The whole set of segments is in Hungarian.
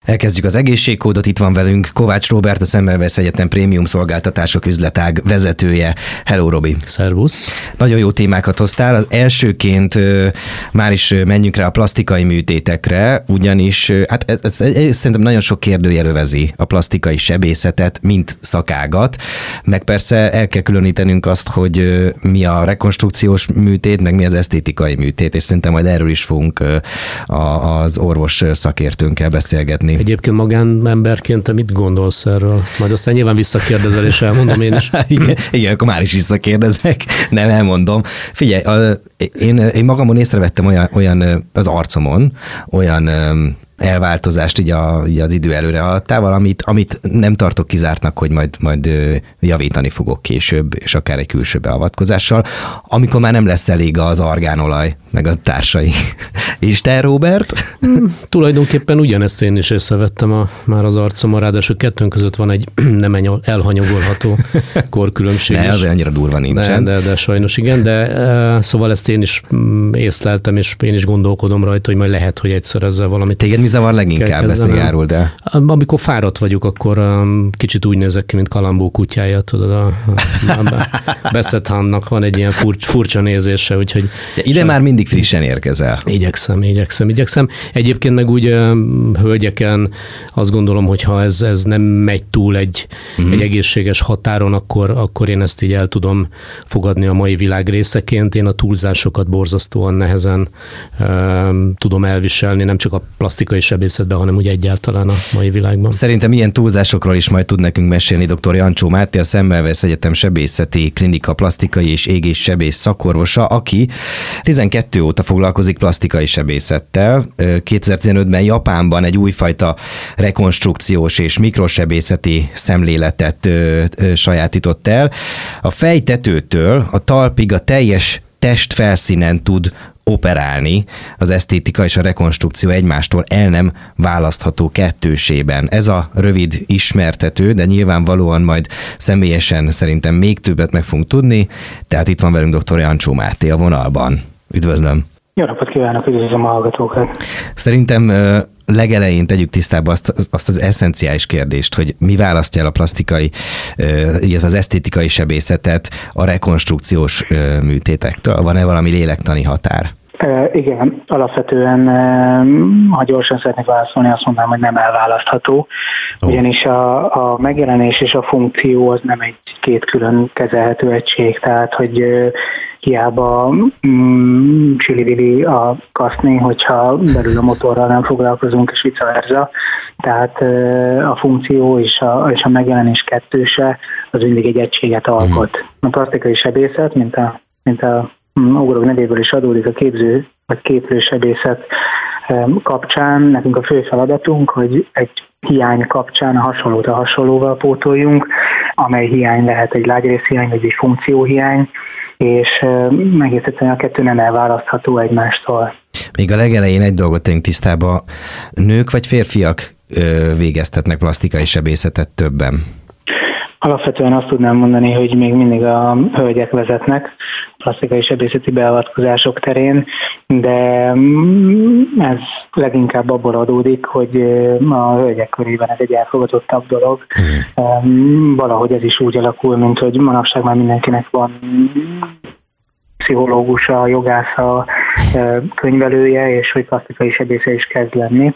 Elkezdjük az egészségkódot, itt van velünk Kovács Róbert, a Semmelweis Egyetem prémium szolgáltatások üzletág vezetője. Hello, Robi! Szervusz! Nagyon jó témákat hoztál. Az elsőként már is menjünk rá a plasztikai műtétekre, ugyanis hát ez szerintem nagyon sok kérdőjel övezi a plasztikai sebészetet, mint szakágat, meg persze el kell különítenünk azt, hogy mi a rekonstrukciós műtét, meg mi az esztétikai műtét, és szerintem majd erről is fogunk az orvos szakértőnkkel beszélgetni. Egyébként magánemberként te mit gondolsz erről? Majd aztán nyilván visszakérdezel, és elmondom én is. Igen, akkor már is visszakérdezek. Nem, elmondom. Figyelj, én magamon észrevettem olyan az arcomon, olyan elváltozást így az idő előre haladtával, amit nem tartok kizártnak, hogy majd javítani fogok később, és akár egy külső beavatkozással, amikor már nem lesz elég az argánolaj, meg a társai. És te, Róbert? Tulajdonképpen ugyanezt én is észrevettem már az arcomon, ráadásul kettőnk között van egy nem elhanyagolható korkülönbség. Ne, azért annyira durva nincsen. De sajnos igen, de szóval ezt én is észleltem, és én is gondolkodom rajta, hogy majd lehet, hogy egyszer ezzel valamit. Téged mi zavar leginkább, ezt még áruld el? Amikor fáradt vagyok, akkor kicsit úgy nézek ki, mint Kalambó kutyája, tudod, a Bessethannak van egy ilyen furcsa nézése, úgyhogy... Ide már mindig frissen érkezel. Igyekszem. Egyébként meg úgy hölgyeken azt gondolom, hogy ha ez nem megy túl egy egészséges határon, akkor én ezt így el tudom fogadni a mai világ részeként. Én a túlzásokat borzasztóan nehezen tudom elviselni, nem csak a plastikai sebészetben, hanem úgy egyáltalán a mai világban. Szerintem ilyen túlzásokról is majd tud nekünk mesélni dr. Jancsó Máté, a Semmelweis Egyetem sebészeti klinika plastikai és égéssebész szakorvosa, aki 12 óta foglalkozik plastikai sebészettel. 2015-ben Japánban egy újfajta rekonstrukciós és mikrosebészeti szemléletet sajátított el. A fejtetőtől a talpig a teljes testfelszínen tud operálni, az esztétika és a rekonstrukció egymástól el nem választható kettősében. Ez a rövid ismertető, de nyilvánvalóan majd személyesen szerintem még többet meg fogunk tudni, tehát itt van velünk dr. Jancsó Máté a vonalban. Üdvözlöm! Jó napot kívánok, üdvözlöm a hallgatókat! Szerintem legelején tegyük tisztába azt az eszenciális kérdést, hogy mi választja el a plastikai, illetve az esztétikai sebészetet a rekonstrukciós műtétektől? Van-e valami lélektani határ? Igen, alapvetően, ha gyorsan szeretnék válaszolni, azt mondanám, hogy nem elválasztható, ugyanis a megjelenés és a funkció az nem két külön kezelhető egység, tehát hogy hiába csili-vili a kaszni, hogyha belül a motorral nem foglalkozunk, és vice versa. Tehát a funkció és a megjelenés kettőse az mindig egy egységet alkot. A plastikai sebészet, mint a ugrók nevéből is adódik, a képző vagy képlősebészet kapcsán nekünk a fő feladatunk, hogy egy hiány kapcsán a hasonlót a hasonlóval pótoljunk, amely hiány lehet egy lágyrészhiány vagy egy funkcióhiány, és egész egyszerűen a kettő nem elválasztható egymástól. Még a legelején egy dolgot tegyünk tisztába, nők vagy férfiak végeztetnek plastikai sebészetet többen? Alapvetően azt tudnám mondani, hogy még mindig a hölgyek vezetnek plastikai sebészeti beavatkozások terén, de ez leginkább abból adódik, hogy a hölgyek körében ez egy elfogadottabb dolog. Valahogy ez is úgy alakul, mint hogy manapság már mindenkinek van pszichológusa, jogásza, könyvelője, és hogy plastikai sebésze is kezd lenni.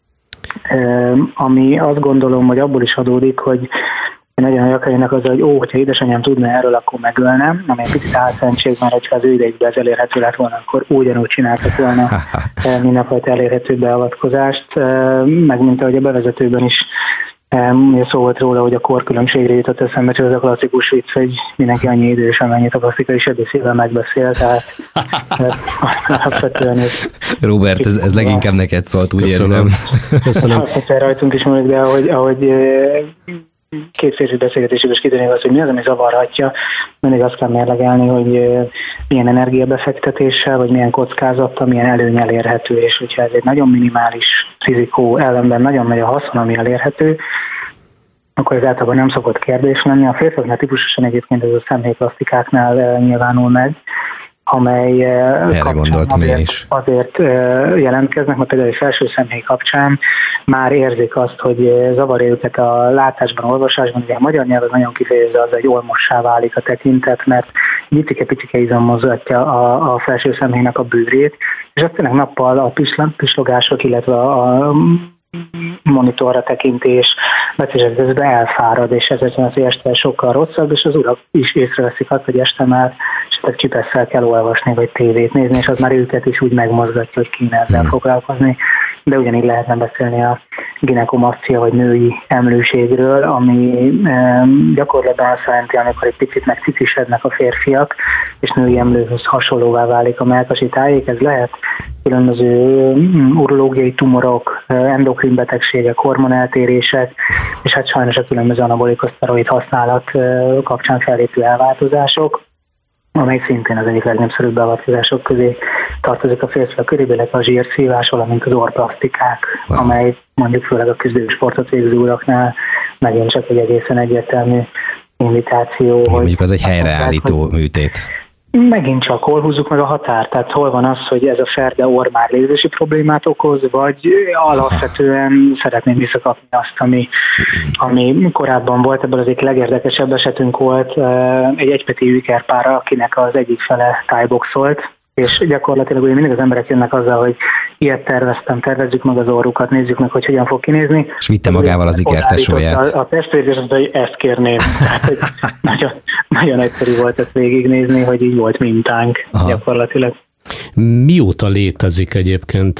Ami azt gondolom, hogy abból is adódik, hogy nagyon gyakran jönnek azzal, hogy hogyha édesanyám tudna erről, akkor megölne, ami egy picit álszentség, mert hogyha az ő idejükben ez elérhető lett volna, akkor ugyanúgy csináltak volna mindenfajta elérhető beavatkozást, meg mint ahogy a bevezetőben is szó volt róla, hogy a korkülönbségre jutott eszembe, csak az a klasszikus vicc, hogy mindenki annyi idős, amennyit a plastikai sebészével megbeszél, tehát alapvetően ez... Róbert, ez leginkább neked szólt, úgy érzem. Köszönöm. Alapvetően rajtunk is mondjuk, de ahogy két férfi beszélgetésében is kitűnik az, hogy mi az, ami zavarhatja. Mindig azt kell mérlegelni, hogy milyen energiabefektetéssel, vagy milyen kockázattal, milyen előny elérhető, és hogyha ez egy nagyon minimális rizikó ellenben nagyon nagy a haszon, ami elérhető, akkor ez általában nem szokott kérdés lenni. A férfiaknál típusosan egyébként ez a szemhéjplasztikáknál nyilvánul meg, amely erre gondoltam én is. Azért jelentkeznek, mert például a felső szemhéj kapcsán már érzik azt, hogy zavarja őket a látásban, olvasásban, ugye a magyar nyelv az nagyon kifejező, az egy olmossá válik a tekintet, mert picike izom mozgatja a felső szemhéjnek a bőrét, és azt tényleg nappal a pislogások, illetve a monitorra tekintés becések közben elfárad, és ezzel az este sokkal rosszabb, és az urak is észreveszik azt, hogy este már esetleg csipesszel kell olvasni, vagy tévét nézni, és az már őket is úgy megmozgatja, hogy kéne ezzel foglalkozni. De ugyanígy lehetne beszélni a ginekomastia, vagy női emlőségről, ami gyakorlatban azt jelenti, amikor egy picit megcicisednek a férfiak, és női emlőhöz hasonlóvá válik a mellkasi tájék. Ez lehet különböző urológiai tumorok, endokrin betegségek, hormoneltérések, és hát sajnos a különböző anabolikoszteroid használat kapcsán fellépő elváltozások, amely szintén az egyik legnépszerűbb beavatkozások közé tartozik a férfiak körében, a zsírszívás, valamint az orrplasztikák, amely mondjuk főleg a küzdősportot végző uraknál megint csak egy egészen egyértelmű indikáció. Mondjuk az egy helyreállító műtét. Megint csak hol húzzuk meg a határt, tehát hol van az, hogy ez a ferde orr már légzési problémát okoz, vagy alapvetően szeretném visszakapni azt, ami korábban volt, ebből az egyik legérdekesebb esetünk volt egy egypetű ikerpára, akinek az egyik fele tájboxolt, és gyakorlatilag ugye mindig az emberek jönnek azzal, hogy ilyet terveztem, tervezzük meg az orrukat, nézzük meg, hogy hogyan fog kinézni. És vitte magával az ikertesóját. A testvér, és hogy ezt kérném. Tehát, nagyon, nagyon egyszerű volt ezt végignézni, hogy így volt mintánk gyakorlatilag. Mióta létezik egyébként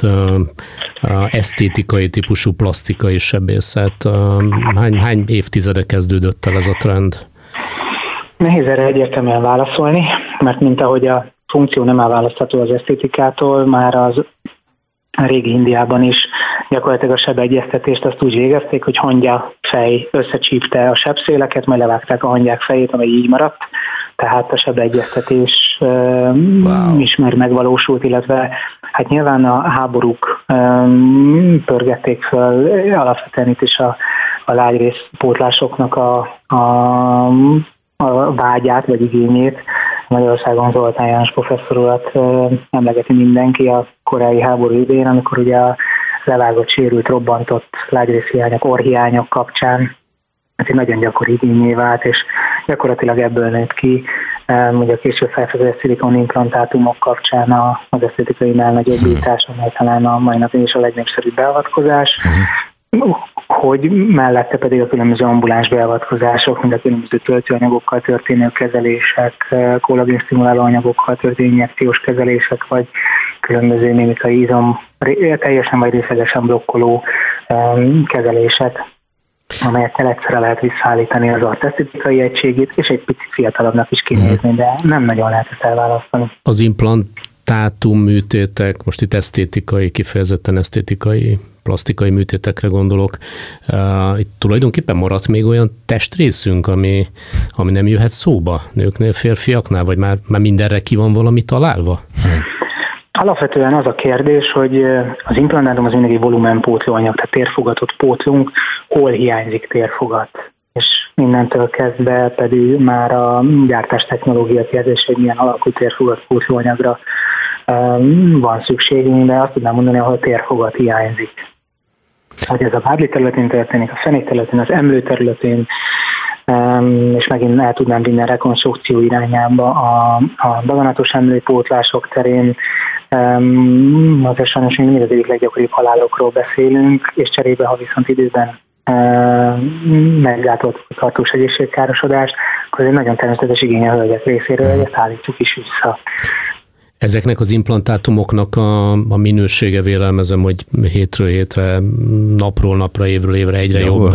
esztétikai típusú plastikai sebészet? Hány évtizede kezdődött el ez a trend? Nehéz erre egyértelműen válaszolni, mert mint ahogy a funkció nem elválasztható az esztétikától, már az régi Indiában is gyakorlatilag a sebegyeztetést azt úgy végezték, hogy hangya fej összecsípte a sebszéleket, majd levágták a hangyák fejét, amely így maradt. Tehát a sebegyeztetés is már megvalósult, illetve hát nyilván a háborúk pörgették föl alapvetően itt is a lágyrészpótlásoknak a vágyát vagy igényét. Magyarországon Zoltán János professzor urat emlegeti mindenki a koreai háború idején, amikor ugye a levágott, sérült, robbantott lágyrészhiányok, orrhiányok kapcsán ez egy nagyon gyakori igényé vált, és gyakorlatilag ebből nőtt ki, ugye a később felfedezett szilikonimplantátumok kapcsán az esztétikai melnagyobbítás, amely talán a mai napon is a legnépszerűbb beavatkozás, hogy mellette pedig a különböző ambuláns beavatkozások, mint a különböző töltőanyagokkal történő kezelések, kollagénsztimuláló anyagokkal történő injekciós kezelések, vagy különböző mimikai izom teljesen vagy részlegesen blokkoló kezelések, amelyekkel egyszerre lehet visszaállítani az artesztetikai egységét, és egy picit fiatalabbnak is kinézni, de nem nagyon lehet ezt elválasztani. Az implantátum műtétek, most itt esztétikai, kifejezetten esztétikai, plastikai műtétekre gondolok. Itt tulajdonképpen maradt még olyan testrészünk, ami nem jöhet szóba nőknél, férfiaknál, vagy már mindenre ki van valami találva? Alapvetően az a kérdés, hogy az implantátum az mindig egy volumenpótlóanyag, tehát térfogatot pótlunk, hol hiányzik térfogat. És innentől kezdve pedig már a gyártás technológia kérdés, hogy milyen alakú térfogat pótlóanyagra van szükségünk, de azt tudnám mondani, ahol térfogat hiányzik. Hogy ez a bábli területén történik, a fenék területén, az emlő területén, és megint el tudnám vinni a rekonstrukció irányába a daganatos emlőpótlások terén, azért sajnos még mindig az egyik leggyakoribb halálokról beszélünk, és cserébe, ha viszont időben meggátolt a tartós egészségkárosodást, akkor ez egy nagyon természetes igény a hölgyek részéről, hogy ezt állítsuk is vissza. Ezeknek az implantátumoknak a minősége, vélelmezem, hogy hétről hétre, napról napra, évről évre egyre jobb,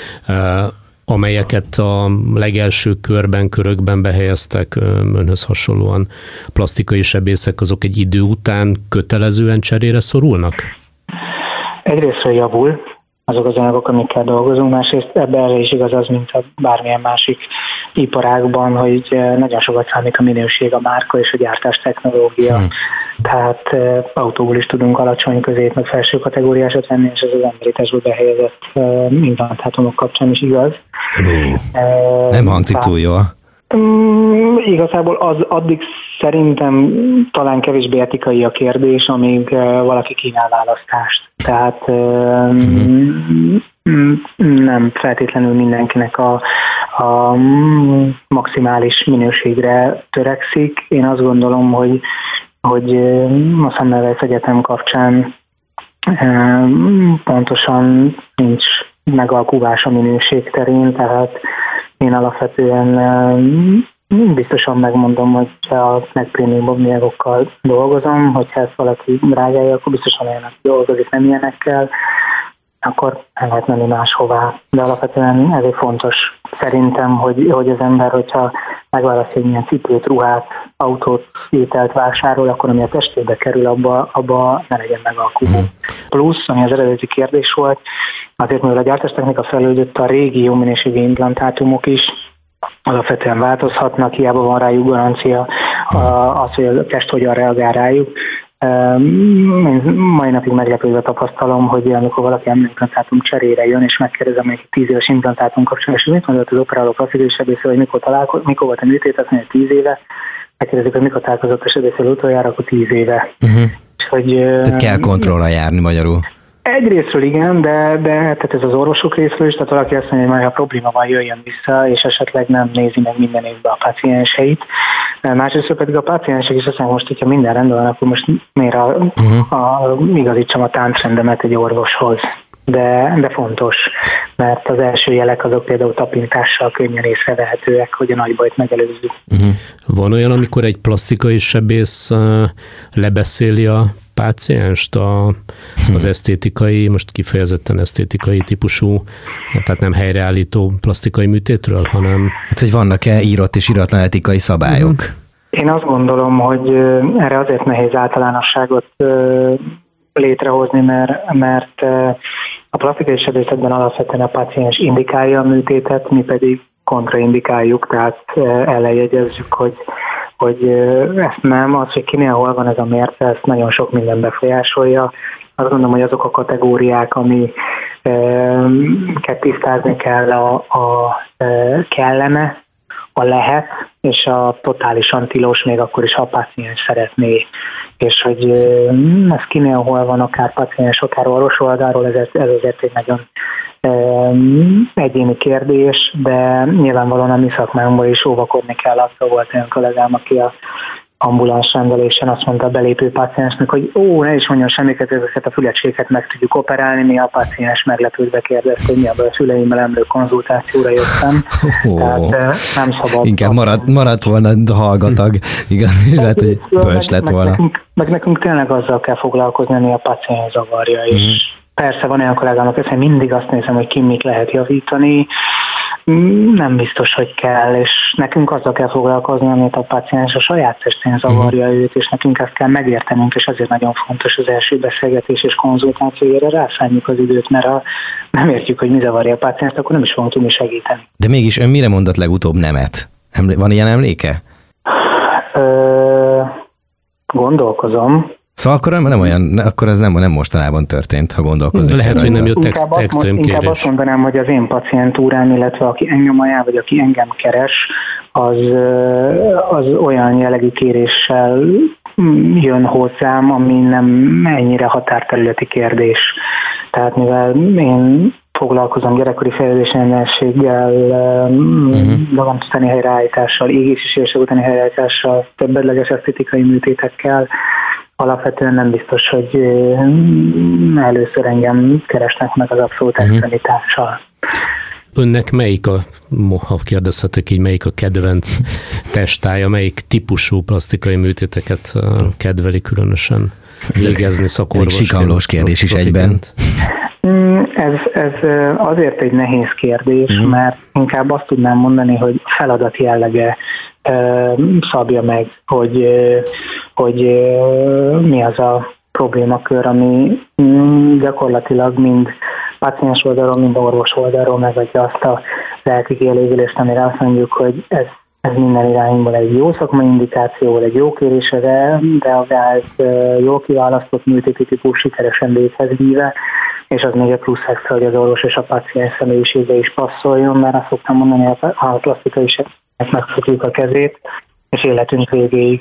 amelyeket a legelső körökben behelyeztek önhöz hasonlóan plastikai sebészek, azok egy idő után kötelezően cserére szorulnak? Egyrésztről javul azok az anyagok, amikkel dolgozunk, másrészt ebben is igaz az, mint a bármilyen másik iparágban, hogy nagyon sokat számít a minőség, a márka és a gyártás technológia. Tehát autóból is tudunk alacsony, közép, meg felső kategóriásat venni, és ez az emberi testből behelyezett implantátumok kapcsán is igaz. Nem hangzik túl jól. Igazából az addig szerintem talán kevésbé etikai a kérdés, amíg valaki kínál választást. Tehát nem feltétlenül mindenkinek a maximális minőségre törekszik. Én azt gondolom, hogy a Semmelweis Egyetem kapcsán pontosan nincs megalkuvás a minőség terén, tehát én alapvetően biztosan megmondom, hogy a legprémiumabb mérgokkal dolgozom, hogyha ezt valaki drágálja, akkor biztosan olyanak dolgozik, nem ilyenekkel, akkor el lehet menni máshová. De alapvetően ezért fontos szerintem, hogy az ember, hogyha megválasztja, hogy milyen cipőt, ruhát, autót, ételt vásárol, akkor ami a testébe kerül, abba ne legyen megalkuvó. Plusz, ami az eredeti kérdés volt, azért mivel a gyártástechnika fejlődött, a régi jó minőségű implantátumok is alapvetően változhatnak, hiába van rájuk garancia, az, hogy a test hogyan reagál rájuk. Mai napig meglepődve tapasztalom, hogy amikor valaki implantátum cserére jön, és megkérdezem, hogy 10 éves implantátum kapcsolatban, és mit mondott az operáló plastikai sebészről, hogy mikor volt a műtét, azt mondja, 10 éve. Megkérdezik, hogy mikor találkozott a sebészről utoljára, akkor 10 éve. Tehát kell kontrollra járni magyarul. Egyrészről igen, de tehát ez az orvosok részről is, tehát valaki azt mondja, hogy majd ha probléma van, jöjjön vissza, és esetleg nem nézi meg minden évben a pácienseit. Másrészt pedig a páciensek is azt mondják, most, hogyha minden rendben van, akkor most miért igazítsam a táncrendemet egy orvoshoz. De fontos, mert az első jelek azok például tapintással könnyen észrevehetőek, hogy a nagy bajt megelőzzük. Van olyan, amikor egy plastikai sebész lebeszéli a pácienst az esztétikai, most kifejezetten esztétikai típusú, tehát nem helyreállító plastikai műtétről, hanem... Hát, hogy vannak-e írott és íratlan etikai szabályok? Én azt gondolom, hogy erre azért nehéz általánosságot létrehozni, mert a plastikai sebészetben alapvetően a páciens indikálja a műtétet, mi pedig kontraindikáljuk, tehát ellenjegyezzük, hogy ezt nem, az, hogy kinél hol van ez a mérce, ezt nagyon sok minden befolyásolja. Azt gondolom, hogy azok a kategóriák, amiket tisztázni kell, a kellene, a lehet, és a totálisan tilos, még akkor is, ha a páciens szeretné. És hogy ez kinél hol van, akár páciens, akár orvos oldalról, ez azért egy nagyon egyéni kérdés, de nyilvánvalóan a mi szakmánkban is óvakodni kell. Attól volt olyan kollégám, aki a ambuláns rendelésen azt mondta a belépő páciensnek, hogy ne is mondjon semmiket, ezeket a fülecskéket meg tudjuk operálni, mi a páciens meglepődve kérdezte, hogy mi a szüleimmel emlő konzultációra jöttem. Tehát nem szabad. Inkább maradt volna hallgatag, igaz, és lehet, hogy bölcs lett volna. Meg nekünk tényleg azzal kell foglalkozni, ami a páciens zavarja is. Persze van olyan kollégám, aki mindig azt nézem, hogy ki mit lehet javítani, nem biztos, hogy kell, és nekünk azzal kell foglalkozni, amit a páciens a saját testén zavarja őt, és nekünk ezt kell megértenünk, és ezért nagyon fontos az első beszélgetés és konzultációjára rászálljuk az időt, mert ha nem értjük, hogy mi zavarja a pácienst, akkor nem is fogunk tudni segíteni. De mégis ön mire mondott legutóbb nemet? Van ilyen emléke? Gondolkozom. Szóval akkor ez nem mostanában történt, ha gondolkozik. Lehet, hogy nem jött extrém kérés. Inkább azt mondanám, hogy az én pacientúrám, illetve aki engem ajánl, vagy aki engem keres, az olyan jellegű kéréssel jön hozzám, ami nem ennyire határterületi kérdés. Tehát mivel én foglalkozom gyerekkori fejlődési ellenséggel, magantani helyreállítással, égési sérülések utáni helyreállítással, többedleges esztétikai műtétekkel, alapvetően nem biztos, hogy először engem keresnek meg az abszolút extremitással. Önnek melyik ha kérdezhetek így, melyik a kedvenc testája, melyik típusú plastikai műtéteket kedveli különösen végezni szakorvosként? Sikamlós kérdés is egyben. Ez azért egy nehéz kérdés, mert inkább azt tudnám mondani, hogy feladat jellege szabja meg, hogy mi az a problémakör, ami gyakorlatilag mind páciens oldalról, mind orvos oldalról megadja azt a lelki kielégülést, amire azt mondjuk, hogy ez minden irányból egy jó szakmai indikáció, egy jó kérésre reagált, jól kiválasztott műtéti típus sikeresen véghez víve, és az még egy plusz extra, hogy az orvos és a páciens személyisége is passzoljon, mert azt szoktam mondani, a plastikai megfogjuk a kezét, és életünk végéig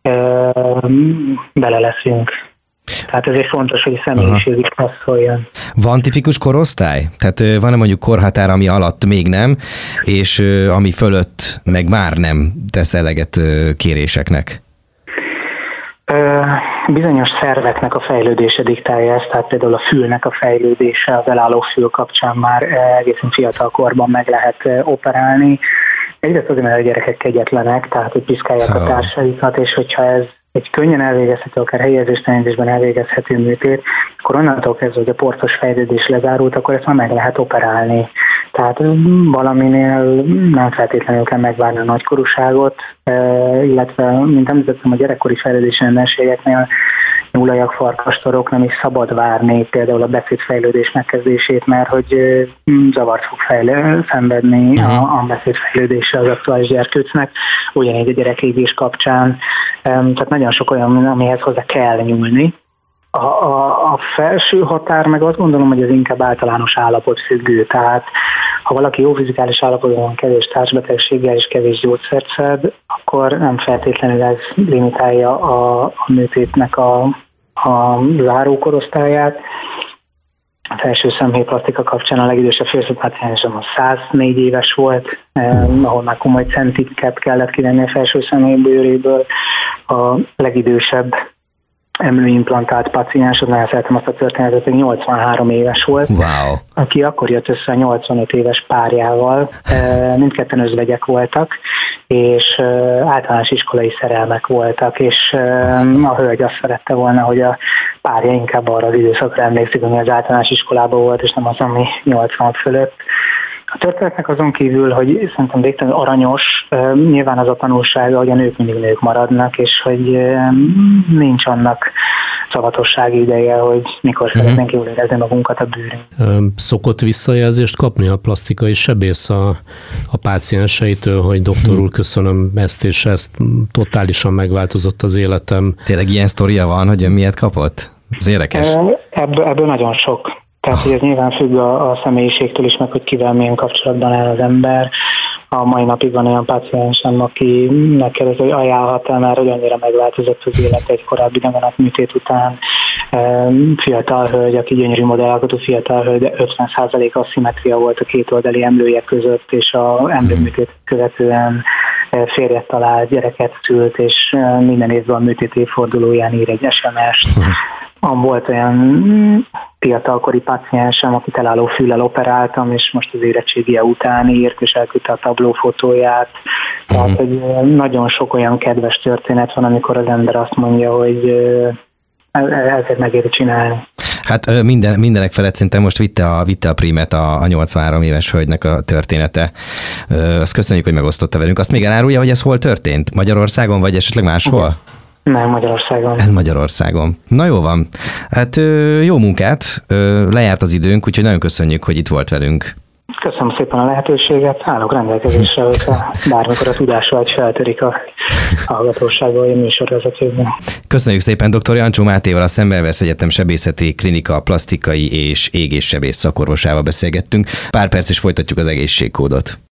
bele leszünk. Tehát ezért fontos, hogy a személyiség is passzoljon. Van tipikus korosztály? Tehát van-e mondjuk korhatár, ami alatt még nem, és ami fölött meg már nem tesz eleget kéréseknek? Bizonyos szerveknek a fejlődése diktálja ezt, tehát például a fülnek a fejlődése, az elálló fül kapcsán már egészen fiatal korban meg lehet operálni. Egyrészt azért, mert a gyerekek kegyetlenek, tehát hogy piszkálják a társaikat, és hogyha ez egy könnyen elvégezhető, akár helyezéstelenítésben elvégezhető műtét, akkor onnantól kezdve, hogy a porcos fejlődés lezárult, akkor ezt már meg lehet operálni. Tehát valaminél nem feltétlenül kell megvárni a nagykorúságot, illetve, mint említettem, a gyerekkori fejlődési rendelségeknél nyúlajak, farkastorok nem is szabad várni például a beszédfejlődés megkezdését, mert hogy zavart fog szenvedni a beszédfejlődése az aktuális gyerkőcnek, ugyanígy a gyerekégés kapcsán. Tehát nagyon sok olyan, amihez hozzá kell nyúlni. A felső határ meg azt gondolom, hogy ez inkább általános állapot függő, tehát ha valaki jó fizikális állapotban van, kevés társbetegséggel és kevés gyógyszert szed, akkor nem feltétlenül ez limitálja a műtétnek a zárókorosztályát. A felső szemhéjplasztika kapcsán a legidősebb férfi páciensem a 104 éves volt, ahol már komoly centiket kellett kivenni a felső szemhéjbőréből. A legidősebb emlőimplantált paciens, nagyon szeretem azt a történetet, hogy 83 éves volt, wow. Aki akkor jött össze a 85 éves párjával, mindketten özvegyek voltak, és általános iskolai szerelmek voltak, és a hölgy azt szerette volna, hogy a párja inkább arra az időszakra emlékszik, ami az általános iskolában volt, és nem az, ami 80 fölött. A történetnek azon kívül, hogy szerintem végtelenül aranyos, nyilván az a tanulsága, hogy a nők mindig nők maradnak, és hogy nincs annak szavatossági ideje, hogy mikor szeretnénk jól érezni magunkat a bőrünk. Szokott visszajelzést kapni a plastikai sebész a pácienseitől, hogy doktor úr, köszönöm ezt és ezt, totálisan megváltozott az életem. Tényleg ilyen sztoria van, hogy miért kapott? Ez érdekes. Ebből nagyon sok. Tehát, hogy ez nyilván függ a személyiségtől is, meg hogy kivel milyen kapcsolatban áll az ember. A mai napig van olyan páciensem, aki megkérdezi, hogy ajánlhat-e, mert hogy annyira megváltozott az élet egy korábbi daganatműtét után. Fiatal hölgy, aki gyönyörű modellálkotó fiatal hölgy, de 50%-a szimmetria volt a két oldali emlője között, és a emlőműtét követően férjet talált, gyereket szült, és minden évben a műtét évfordulóján ír egy SMS-t. Volt olyan fiatalkori páciensem, akit elálló füllel operáltam, és most az érettségie után írt, és elküldte a tablófotóját. Tehát, hogy nagyon sok olyan kedves történet van, amikor az ember azt mondja, hogy ezért megéri csinálni. Hát mindenek felett szerintem most vitte a prímet a 83 éves hölgynek a története. Azt köszönjük, hogy megosztotta velünk. Azt még elárulja, hogy ez hol történt? Magyarországon, vagy esetleg máshol? Nem, Magyarországon. Ez Magyarországon. Na jó van. Hát jó munkát, lejárt az időnk, úgyhogy nagyon köszönjük, hogy itt volt velünk. Köszönöm szépen a lehetőséget, állok rendelkezésre, hogyha bármikor a tudásvágy feltörik a hallgatósággal, vagy a műsorvezetőkben. Köszönjük szépen dr. Jancsó Mátéval, a Szemmelweis Egyetem Sebészeti Klinika plastikai és égéssebész szakorvosával beszélgettünk. Pár perc és folytatjuk az egészségkódot.